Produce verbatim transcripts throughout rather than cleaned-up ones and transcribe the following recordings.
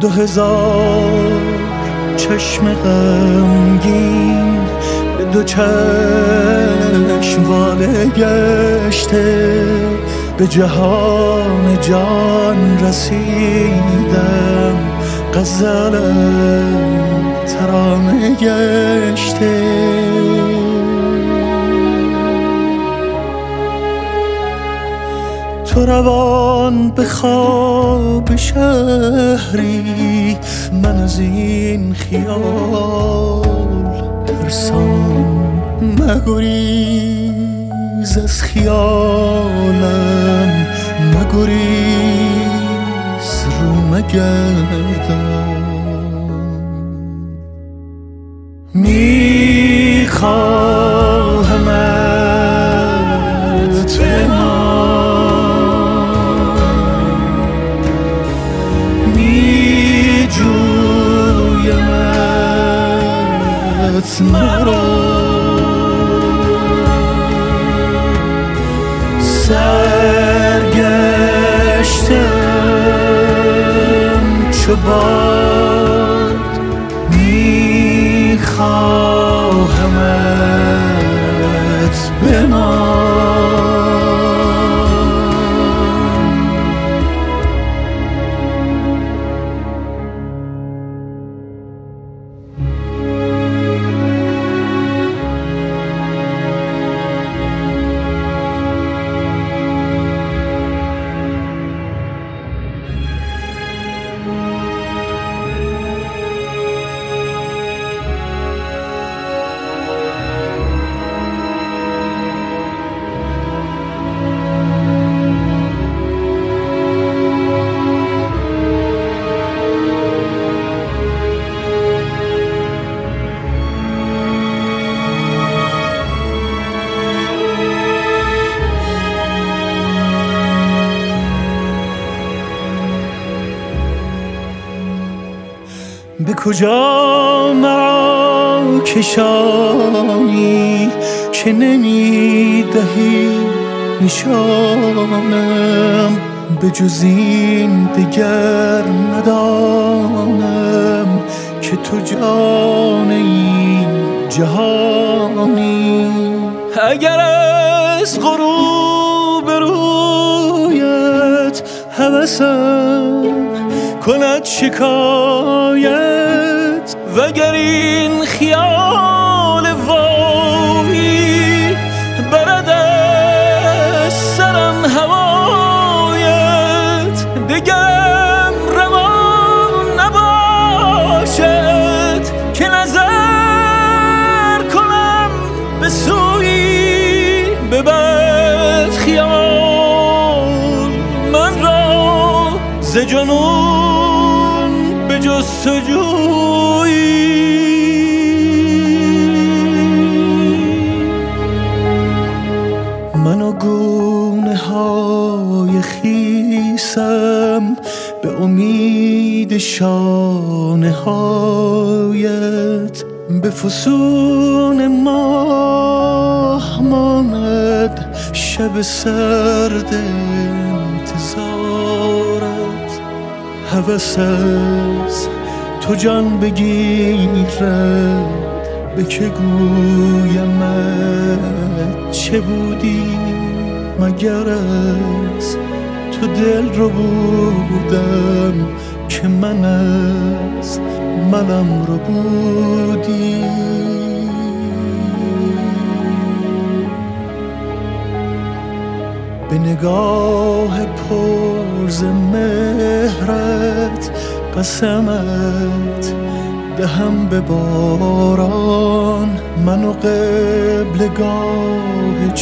دو هزار چشم غمگین به دو چشم واله گشته، به جهان جان رسیدم، غزلم ترانه گشته. تو روان به خواب شهری، من از این خیال ترسان. مگریز از خیالم، مگریز رو مگردان. میخواهمت به مرا، سرگشتم چو باد، میخواهمت بمان. به کجا مرا کشانی که نمی دهی نشانم؟ به جز این دگر ندانم که تو جان این جهانی. اگر از غروب رویت هوسم کند شکایت، وگر این خیال وایی برد از سرم هوایت، دگرم روان نباشد که نظر کنم به سوی به بد خیال. من را ز جنون به جستجویی من و گونه های خیسم به امید شانه هایت، به فسون ماه ماند شب سرد انتظارت. هوس از تو جان بگیرد، به که گویمت چه بودی؟ مگر از تو دل رو بودم که من از منم رو بودی. به نگاه پر ز مهرت قسمت دهم به باران، من و قبلگاه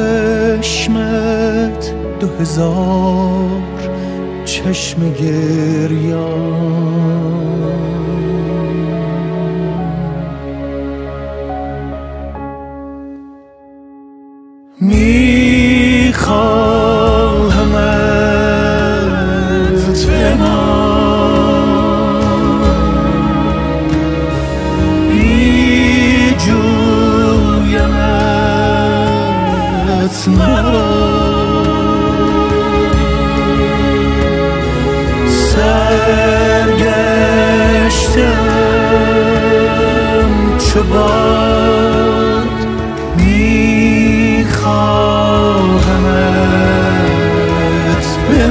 چشمت دو هزار چشم گریان. میخواهمت به میجویمت مرا، سرگشتم چو باد میخواهمت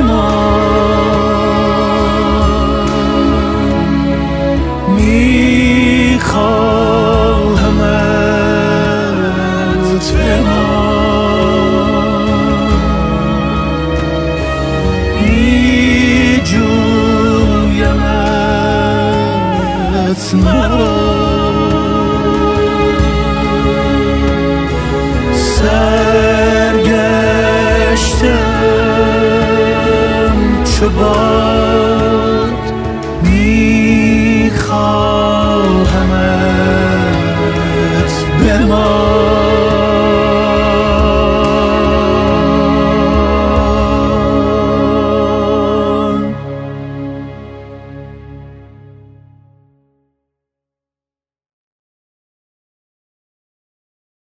بمان، میخواهمت بمان، میجویمت مرا. سرگشتم چو باد میخواهمت بمان.